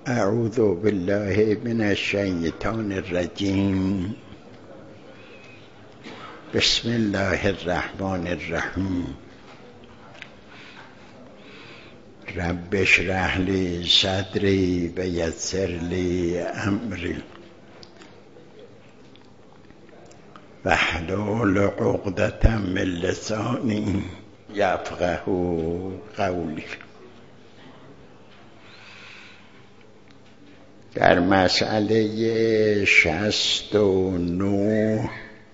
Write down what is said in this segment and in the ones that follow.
اعوذ بالله من الشیطان الرجیم. بسم الله الرحمن الرحیم. رب اشرح لی صدری و یسر لی امری واحلل عقدة من لسانی یفقهوا قولی. در مسئله 69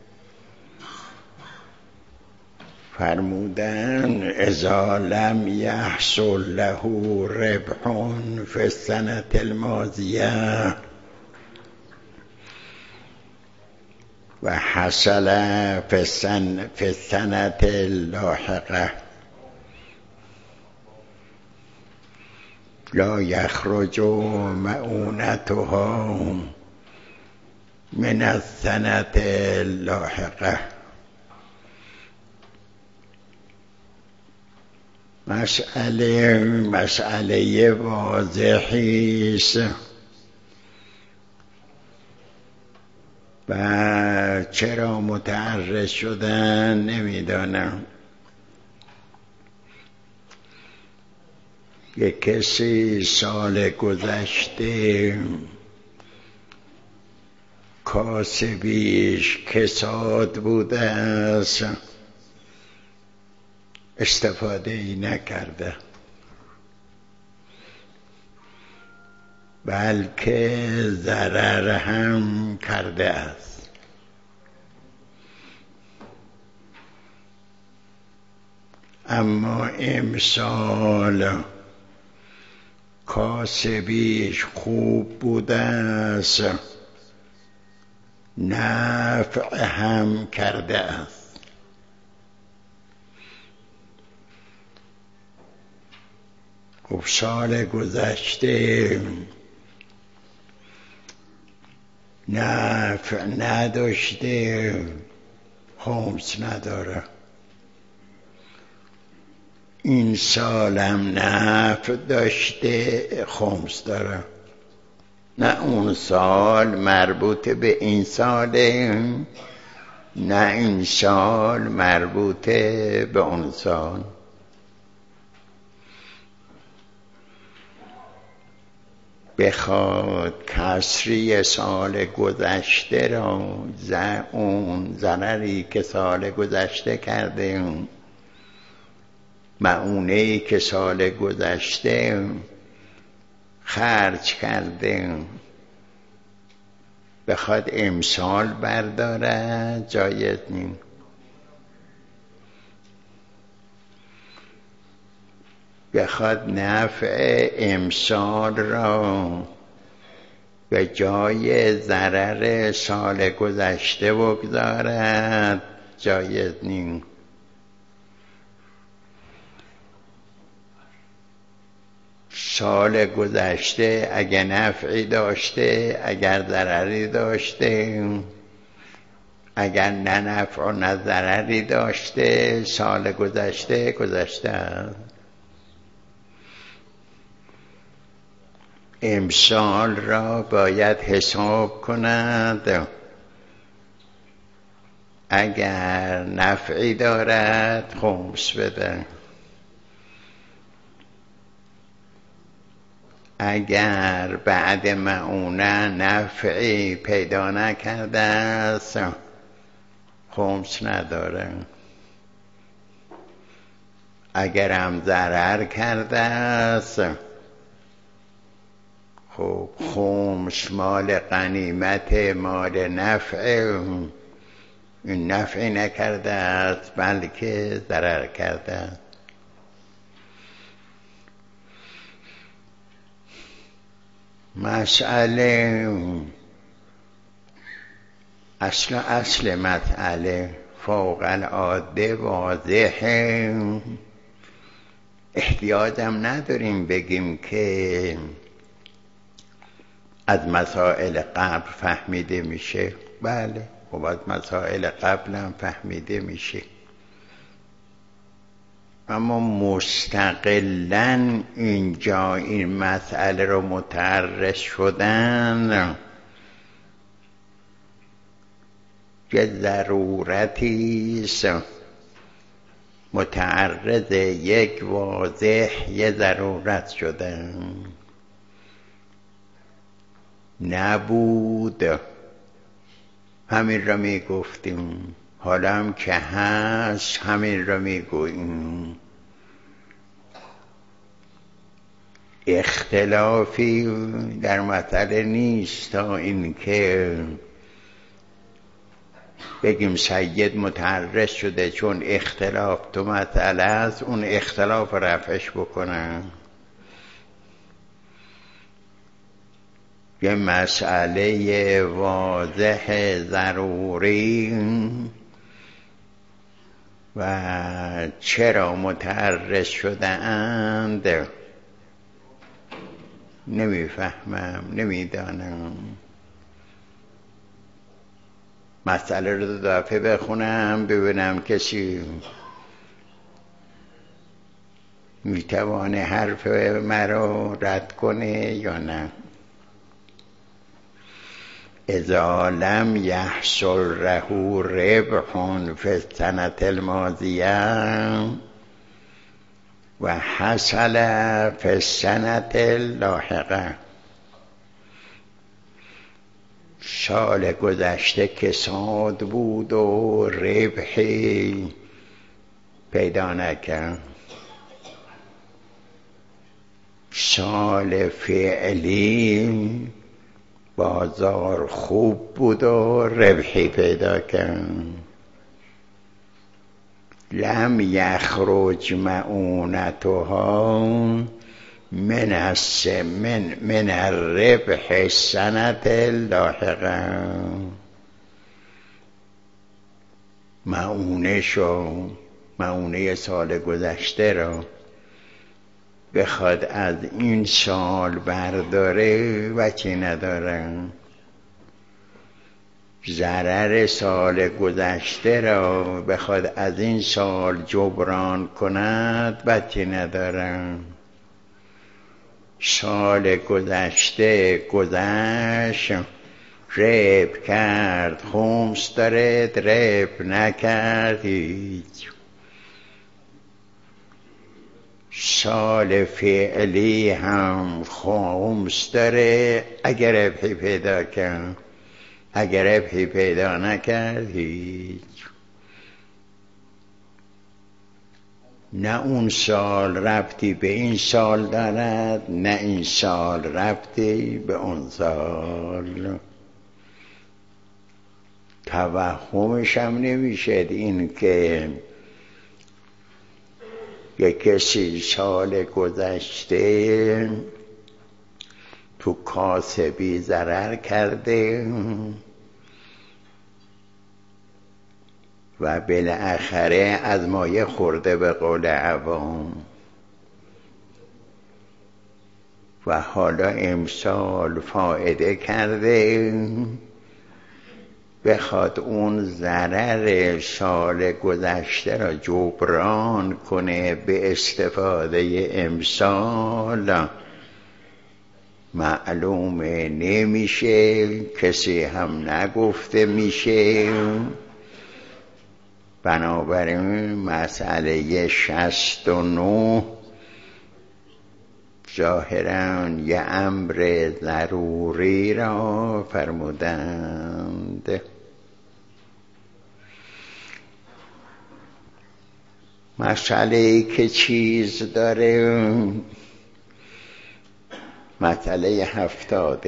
فرمودن اذا لم یحصل له ربح فی السنة الماضیه و حصل فی السنة اللاحقه لا یخرج مؤونتها من السنة اللاحقه. مسئله واضحی است و چرا متعرض شدن نمیدانم. یک کسی سال گذشته کاسبیش کساد بوده است، استفاده ای نکرده، بلکه ضرر هم کرده است. اما امسال کاسبیش خوب بوده است، نفع هم کرده است. خب سال گذشته نفع نداشته، خمس نداره. این سالم نفع داشته، خمس داره. نه اون سال مربوط به این ساله، نه این سال مربوط به اون سال. بخواد کسری سال گذشته را، اون ضرری که سال گذشته کرده، مؤونه‌ای که سال گذشته خرج کرده، بخواد امسال برداره، جایز نیست. بخواد نفع امسال را به جای ضرر سال گذشته بگذارد، جایز نیست. سال گذشته اگر نفعی داشته، اگر ضرری داشته، اگر نه نفع و نه ضرری داشته، سال گذشته گذشته است. امسال را باید حساب کند. اگر نفعی دارد خمس بده، اگر بعد مؤونه نفعی پیدا نکرده است، خمس نداره. اگر هم ضرر کرده است، خب خمس مال غنیمت، مال نفع، این نفعی نکرده است بلکه ضرر کرده است. مسئله اصل مسئله فوق العاده واضحه. احتیاجم نداریم بگیم که از مسائل قبل فهمیده میشه. بله، خب از مسائل قبل هم فهمیده میشه. اما مستقلاً اینجا این مسئله رو متعرض شدن یه ضرورتی است، متعرض یک واضح یه ضرورت شدن. نبود همین را می گفتیم، حالا هم که هست همین را می گوییم. اختلافی در مسئله نیست تا این که بگیم سید متعرض شده چون اختلاف تو مسئله است، اون اختلاف رفعش بکنن. یه مسئله واضح ضروری و چرا متعرض شده اند نمیفهمم، نمیدانم. مسئله رو دو دفعه بخونم ببینم کسی میتوانه حرف مرا رد کنه یا نه. اذا لم یحصل له ربح فی السنة الماضیه و حصل فی السنة اللاحقه، سال گذشته کساد بود و ربحی پیدا نکرد، سال فعلی بازار خوب بود و ربحی پیدا کرد. لم یخرج معونتها من الربح السنة اللاحقه، معونه سال گذشته را بخواد از این سال برداره وجهی نداره. ضرر سال گذشته را بخواد از این سال جبران کند وجهی نداره. سال گذشته گذشت، رب کرد خمس دارد، رب نکرد هیچ. سال فعلی هم خمس داره اگر ربحی پیدا کرد، اگر ربحی پیدا نکرد هیچ. نه اون سال ربطی به این سال دارد، نه این سال ربطی به اون سال. توهمش هم نمیشه این که یک کسی سال گذشته تو کاسبی ضرر کرده و بالاخره از مایه خورده به قول عوام و حالا امسال فائده کرده، بخواد اون ضرر سال گذشته را جبران کنه به استفاده امسال، معلومه نمیشه، کسی هم نگفته میشه. بنابراین مسئله 69 ظاهراً یه امر ضروری را فرمودند. مسئله که چیز داره، مسئله 70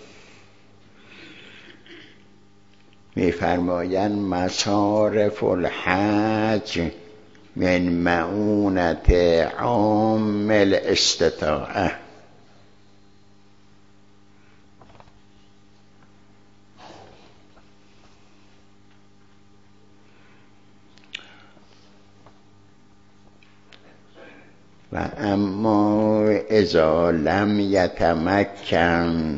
می‌فرمایند مصارف الحج من معونت عام الاستطاعه. و اما اذا لم یتمکن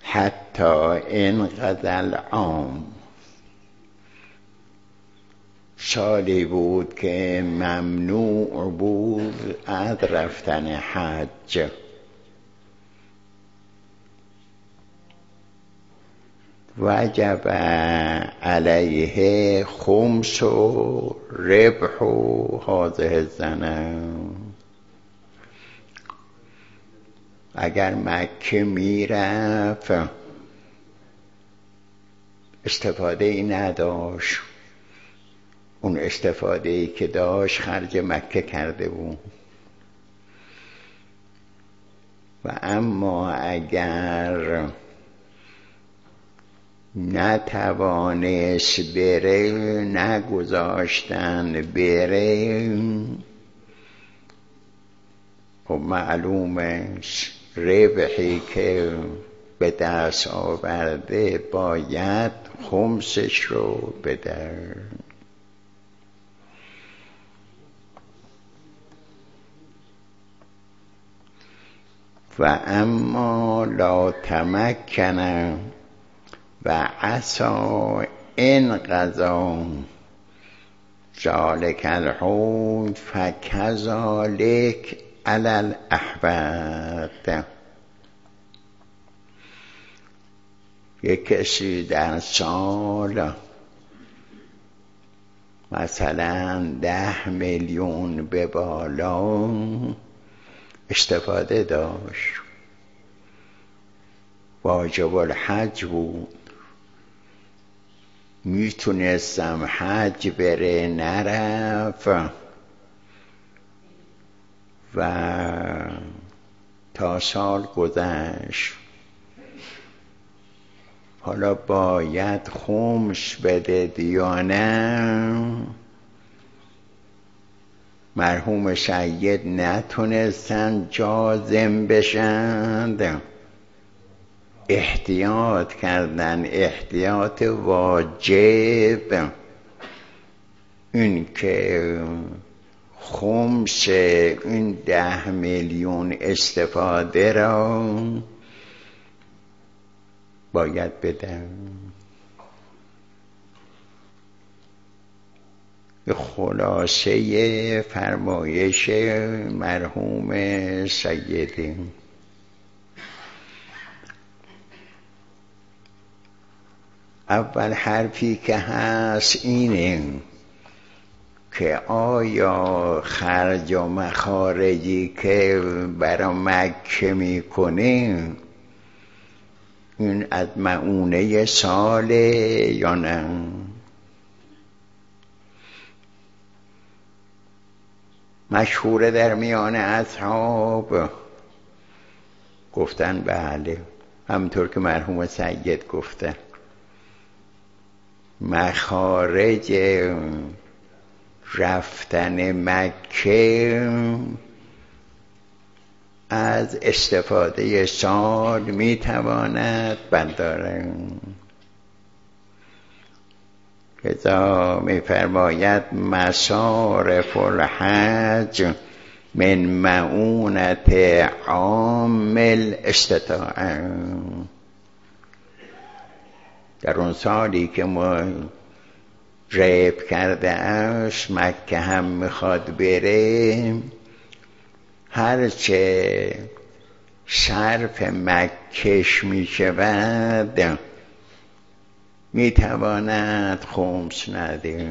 حتی انقضى العام، سالی بود که ممنوع بود از رفتن حج. وجب علیه خمس و ربح و هذه السنه. اگر مکه میرفت استفاده ای نداشت، اون استفاده ای که داشت خرج مکه کرده بود. و اما اگر نتوانست بره، نگذاشتن بره، خب معلومه ربحی که به دست آورده باید خمسش رو بده. و اما لا تمکن و عسا ان قضا ذلک الحول فکذلک علی الاحوط. یک کسی در سال مثلا 10 میلیون به بالا استفاده داشت، واجب الحج بود، میتونستم حج بره، نرفت و تا سال گذشت. حالا باید خمس بده یا نه؟ مرحوم سید نتونستن جازم بشند، احتیاط کردن، احتیاط واجب، این که خمس این 10 میلیون استفاده را باید بدن. خلاصه فرمایش مرحوم سیدی. اول حرفی که هست اینه که آیا خرج و مخارجی که برای مکه میکنه این از معونه ساله یا نه؟ مشهور در میان اصحاب گفتن بله، همطور که مرحوم سید گفتن مخارج رفتن مکه از استفاده سال میتواند برداره. لذا میفرماید مصارف الحج من معونت عامل استطاعه. در اون سالی که ما ریب کرده اش مکه هم میخواد بره، هرچه صرف مکهش میشود میتواند خمس نده.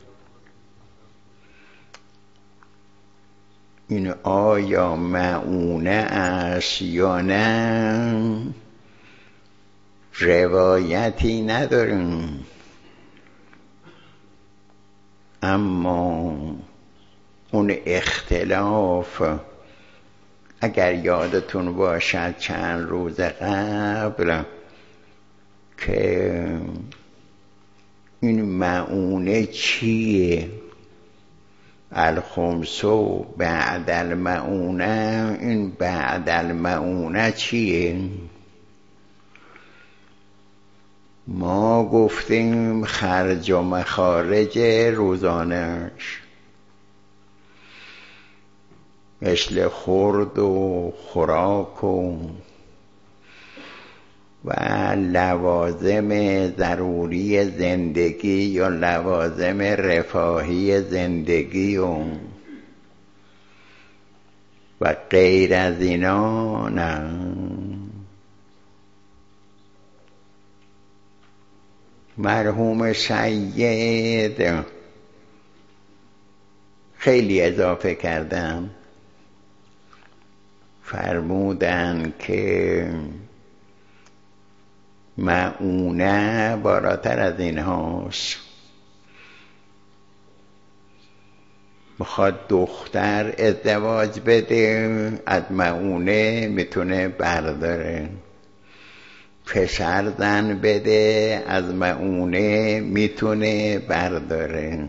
این آیا معونه است یا نه روایتی نداریم، اما اون اختلاف اگر یادتون باشد چند روز قبل که این معونه چیه، الخمسو بعد المعونه، این بعد المعونه چیه؟ ما گفتیم خرج و مخارج روزانش، مثل خورد و خوراک و و لوازم ضروری زندگی یا لوازم رفاهی زندگی و غیر از اینا نه. مرحوم سید خیلی اضافه کردم، فرمودن که مؤونه بالاتر از این هاست. بخواد دختر ازدواج بده از مؤونه میتونه برداره، پسر زن بده از مؤونه میتونه برداره،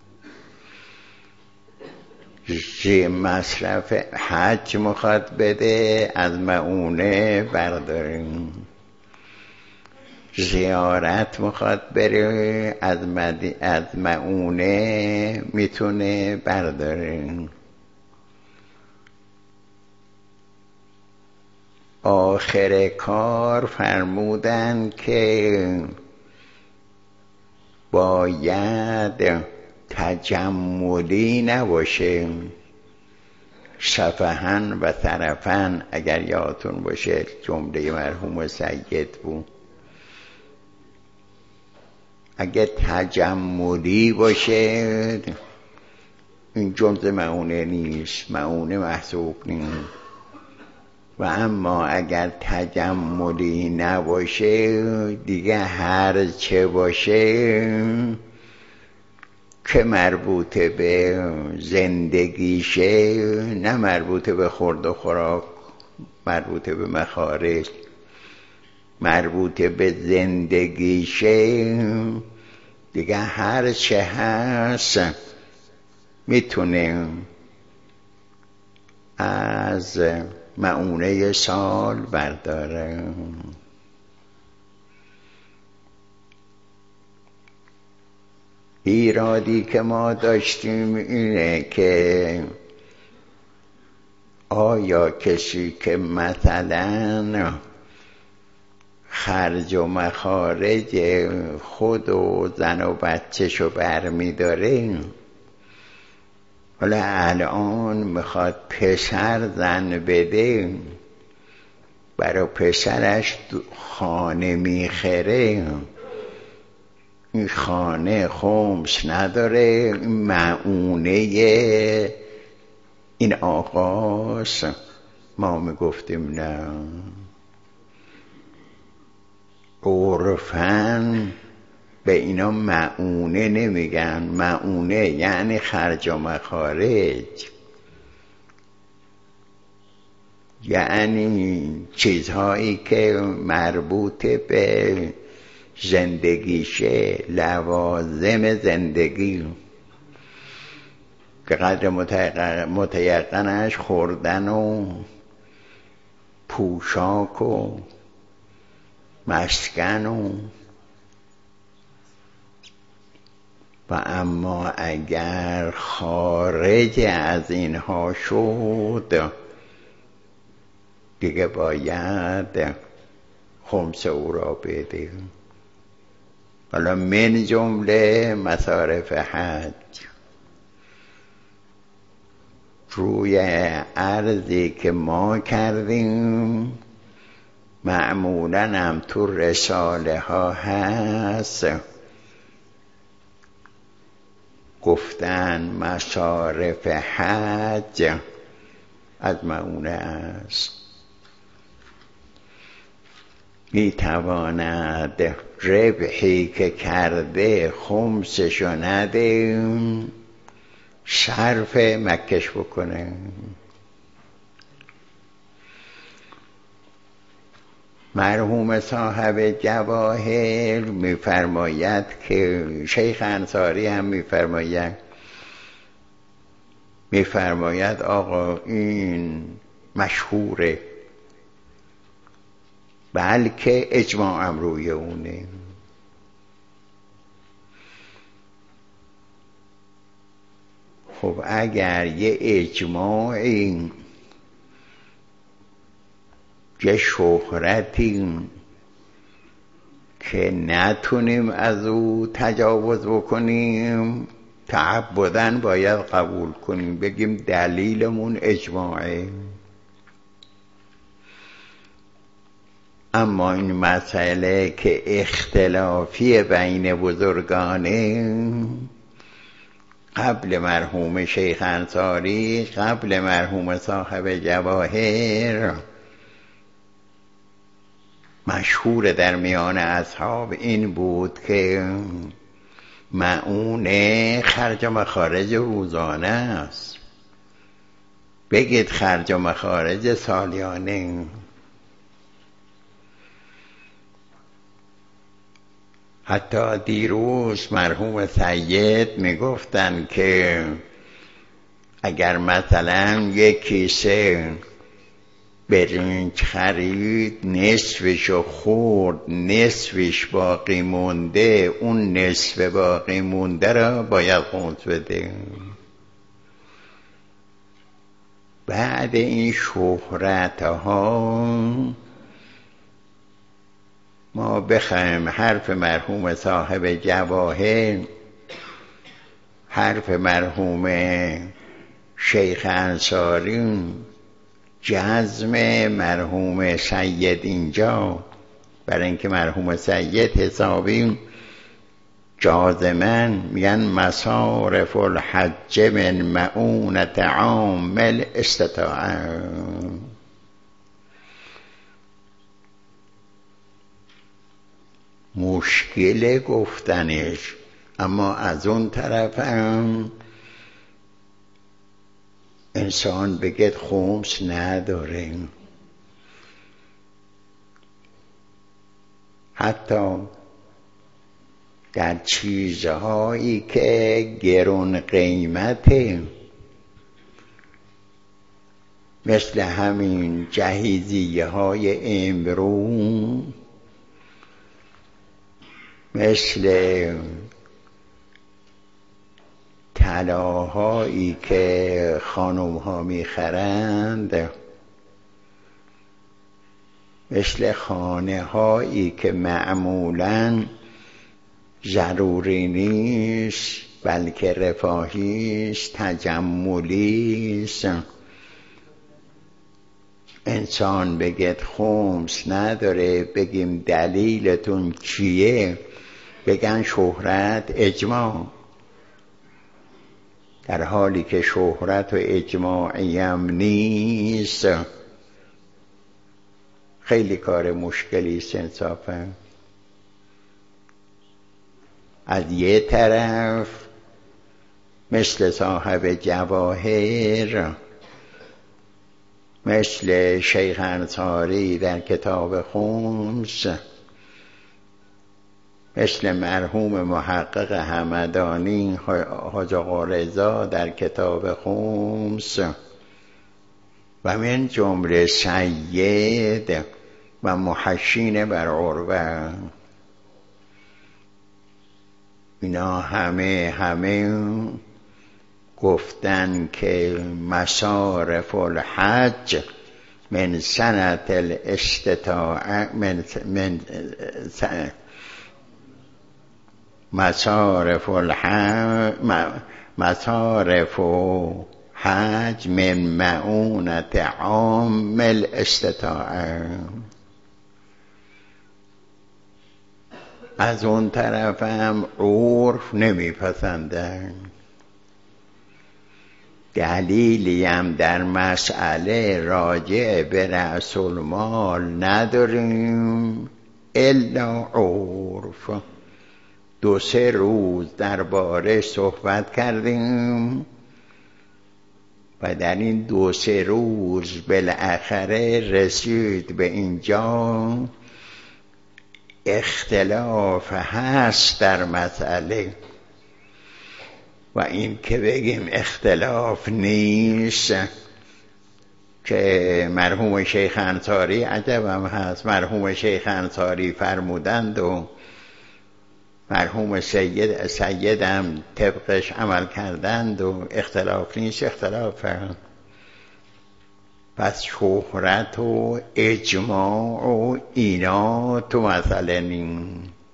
مصرف حج مخواد بده از مؤونه برداره، زیارت مخواد بره از مؤونه میتونه برداره. آخر کار فرمودن که باید تجملی نباشه، سفهن و طرفن، اگر یادتون باشه جمله مرحوم سید بود. اگه تجملی باشه این جمز مؤونه نیست، مؤونه محسوب نیست. و اما اگر تجملی نباشه دیگه هر چه باشه که مربوطه به زندگیشه، نه مربوطه به خورد و خوراک، مربوطه به مخارج، مربوطه به زندگیشه، دیگه هر چه هست میتونه از مؤونه سال برداره. ایرادی که ما داشتیم اینه که آیا کسی که مثلا خرج و مخارج خود و زن و بچه‌شو برمی داره، حالا الان میخواد پسر زن بده، برای پسرش خانه میخره، این خانه خمس نداره، مؤونه این آقاست. ما میگفتیم نه، عرفاً به اینا مؤونه نمیگن، مؤونه یعنی خرج و مخارج، یعنی چیزهایی که مربوط به زندگیشه، لوازم زندگی که قدر متیقنش خوردن و پوشاک و مسکن و اما اگر خارج از اینها شد دیگه باید خمس او را بده. حالا من جمله مصارف حج. روی عرضی که ما کردیم معمولاً هم تو رساله ها هست، گفتن مصارف حج از مؤونه است. میتواند ربحی که کرده خمسشو نده، صرف مکش بکنه. مرحوم صاحب جواهر میفرماید که شیخ انصاری هم میفرماید آقا این مشهوره، بلکه اجماع هم روی اونه. خب اگر یه اجماعی، یه شهرتی که نتونیم از او تجاوز بکنیم تعبداً باید قبول کنیم، بگیم دلیلمون اجماعه. اما این مسئله که اختلافی بین بزرگانه، قبل مرحوم شیخ انصاری، قبل مرحوم صاحب جواهر، مشهور در میان اصحاب این بود که مؤون خرج و مخارج روزانه است، بگید خرج و مخارج سالیانه. حتی دیروز مرحوم سید میگفتن که اگر مثلا یک کیسه برنج خرید، نصفشو خورد، نصفش باقی مونده، اون نصف باقی مونده را باید خمس بده. بعد این شهرت ها ما بخوایم حرف مرحوم صاحب جواهر، حرف مرحوم شیخ انصاری، جزم مرحوم سید اینجا، برای اینکه مرحوم سید حسابی جازماً میگن مصارف الحج من مؤونة عامل استطاعه. مشکل گفتنش، اما از اون طرف هم انسان بگید خمس نداره. حتی در چیزهایی که گران قیمته، مثل همین جهیزیه های امرو، مثل طلاهایی که خانم ها میخرند، مثل خانه هایی که معمولاً ضروری نیست بلکه رفاهیست، تجملیست، انسان بگید خمس نداره، بگیم دلیلتون چیه، بگن شهرت اجماع، در حالی که شهرت و اجماعی هم نیست. خیلی کار مشکلی است انصافا. از یه طرف مثل صاحب جواهر، مثل شیخ انصاری در کتاب خمس، مثل مرحوم محقق همدانی حاج آقا رضا در کتاب خمس، و من جمله سید و محشین بر عروه، اینا همه گفتن که مصارف الحج من سنت الاستطاعه، من مصارف حج من مؤونة عامل استطاعه. از اون طرف هم عرف نمیپسندن. دلیلی هم در مسئله راجع به رأس المال نداریم الا عرف. 2-3 روز درباره صحبت کردیم و در این 2-3 روز بالاخره رسید به اینجا اختلاف هست در مسئله، و این که بگیم اختلاف نیست که مرحوم شیخ انصاری عجبم هست، مرحوم شیخ انصاری فرمودند و مرحوم سیدم طبقش عمل کردند و اختلاف نیست. اختلاف پس شهرت و اجماع و اینا تو مسئله نیست.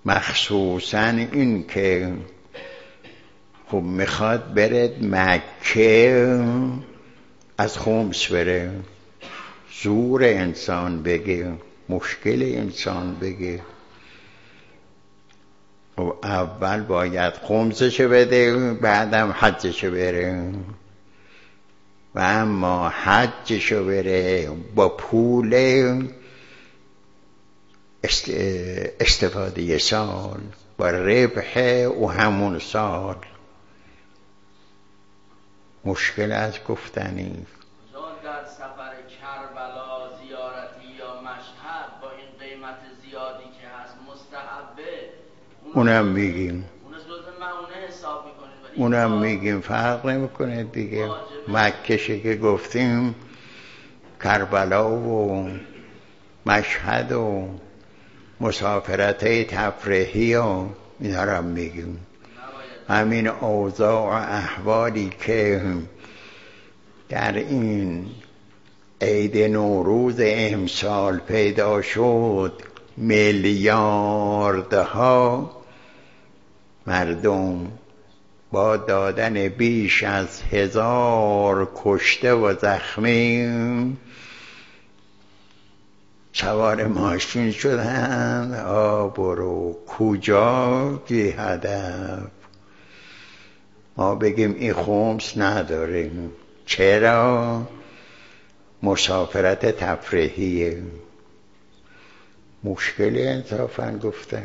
مخصوصا این که خب میخواد برد مکه از خمس بره، زور انسان بگه، مشکل انسان بگه. خب اول باید خمسش بده، بعدم حجشو بره. و اما حجشو بره با پول استفاده سال، با ربح او همون سال. مشکل از گفتنی. در سفر کربلا زیارتی یا مشهد با این قیمت زیادی که هست مستحبه، اونم میگیم، اون از لطف معونه حساب میکنید، اونم میگیم فرق نمیکنه دیگه. مکهشه که گفتیم، کربلا و مشهد و مسافرت تفریحی و اینا رو میگیم. همین اوضاع و احوالی که در این عید نوروز امسال پیدا شد، میلیاردها مردم با دادن بیش از 1000 کشته و زخمی سوار ماشین شدن. برو کجا بی هدف؟ ما بگیم این خمس نداریم. چرا؟ مسافرت تفریحیه. مشکل انصافا گفته.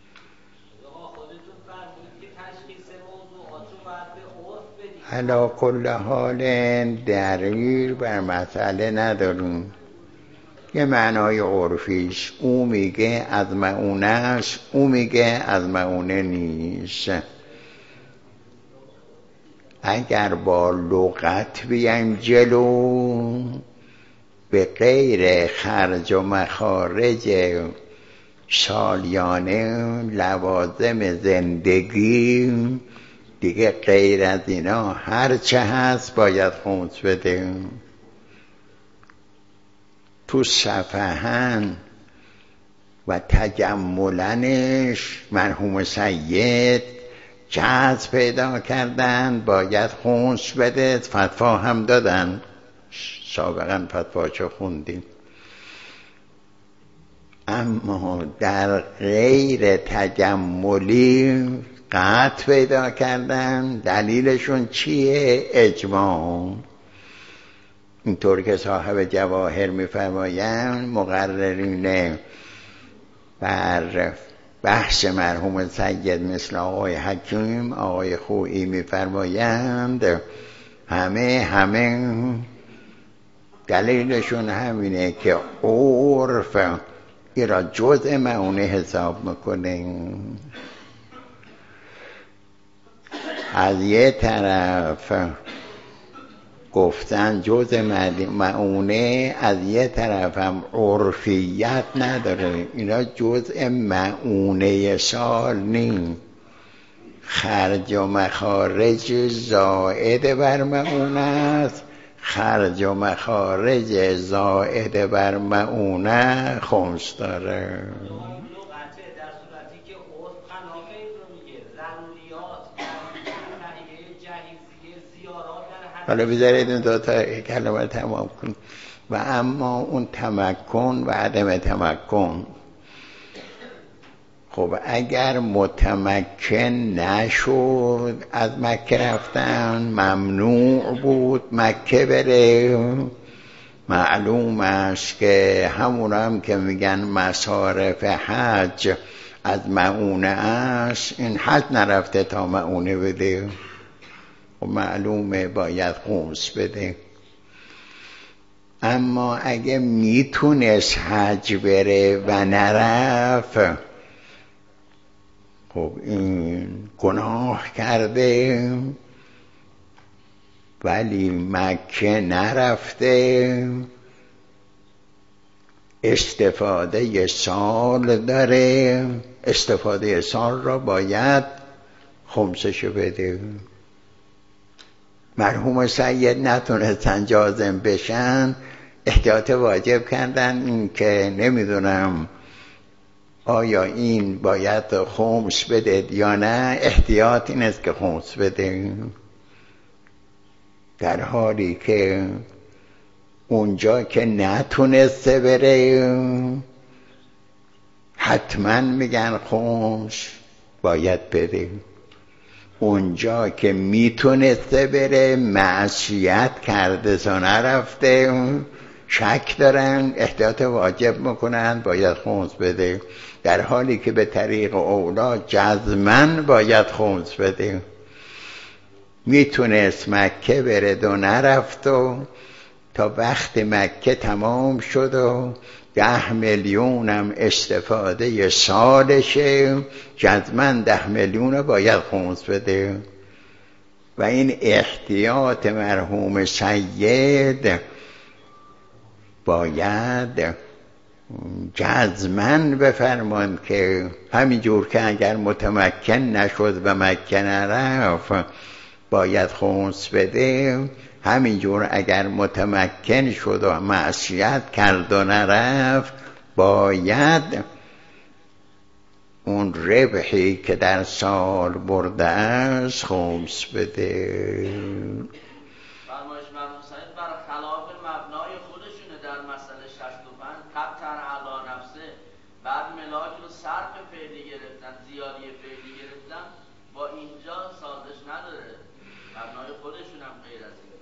علا کل حال دلیل بر مسئله نداریم، یه معنای عرفیش. او میگه از معونه است، او میگه از معونه نیست. اگر با لغت بیایم جلو، به غیر خرج و مخارج سالیانه لوازم زندگی دیگه، غیر از اینا هرچه هست باید خمس بده. تو صفحن و تجملنش مرحوم سید جهاز پیدا کردن باید خمس بده، فتوا هم دادن. سابقا فتواچو خوندیم. اما در غیر تجملی قطع پیدا کردن. دلیلشون چیه؟ اجماع. اینطور که صاحب جواهر می‌فرمایند، مقررین بر بحث مرحوم سید مثل آقای حکیم، آقای خویی می‌فرمایند همه دلیلشون همینه که عرف این را جزء معونه حساب میکنه. از یه طرف گفتن جزء معونه، از یه طرف هم عرفیت نداره. اینا جزء معونه سال نیم. خرج و مخارج زائد بر معونه است، خرج و مخارج زائد بر معونه خمس داره. حالا بذارید این دو تا کلمه تمام کن. و اما اون تمکن و عدم تمکن، خب اگر متمکن نشد از مکه رفتن، ممنوع بود مکه بره، معلوم است که همون هم که میگن مصارف حج از معونه است، این حج نرفته تا معونه بده. خب معلومه باید خمس بده. اما اگه میتونست حج بره و نرفت، خب این گناه کرده، ولی مکه نرفته، استفاده سال داره، استفاده سال را باید خمسشو بده. مرحوم سید نتونستن جازم بشن، احتیاط واجب کردن. این که نمیدونم آیا این باید خمس بده یا نه؟ احتیاط این است که خمس بده، در حالی که اونجا که نتونسته بره حتما میگن خمس باید بده، اونجا که میتونسته بره معصیت کرده تا نرفته شک دارن احتیاط واجب میکنن باید خمس بده، در حالی که به طریق اولا جزمن باید خمس بده. میتونست مکه برد و نرفت و تا وقت مکه تمام شد و 10 میلیونم استفاده سالشه، جزمن 10 میلیون باید خمس بده. و این احتیاط مرحوم سید باید جزمن بفرمان که همینجور که اگر متمکن نشد و مکه نرفت باید خمس بده، همینجور اگر متمکن شد و معصیت کرد و نرفت باید اون ربحی که در سال برده است خمس بده. فرمایش مرحوم سید برخلاف مبنای خودشونه در مسئله 65 قطر علی نفسه، بعد ملاک رو صرف فعلی گرفتن، زیادی فعلی گرفتن، با اینجا سازش نداره، مبنای خودشون هم غیر از این.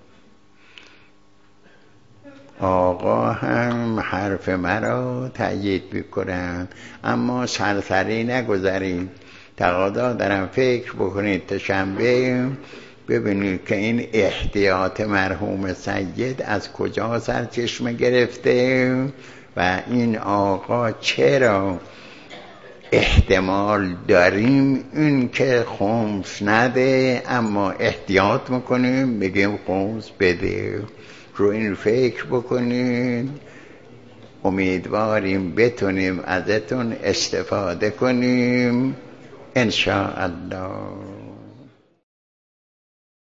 آقا هم حرف مرا تأیید میکنند، اما سرسری نگذارید، تقاضا دارم فکر بکنید تا شنبه ببینید که این احتیاط مرحوم سید از کجا سرچشمه گرفته و این آقا چرا احتمال داریم این که خمس نده اما احتیاط میکنیم بگیم خمس بده. رو این فکر بکنید، امیدواریم بتونیم ازتون استفاده کنیم ان شاء الله.